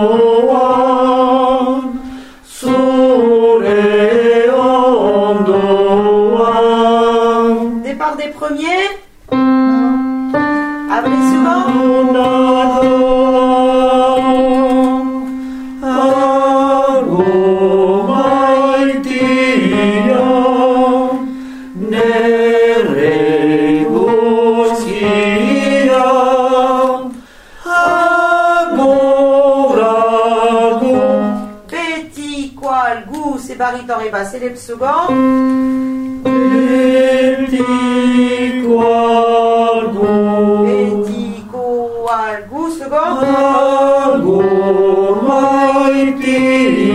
Départ des premiers. Avec les seconds. Petit, qual, gou, c'est baryton et basse, c'est les seconds. Petit qual gou, Petit, qual, gou, second. Ago, mighty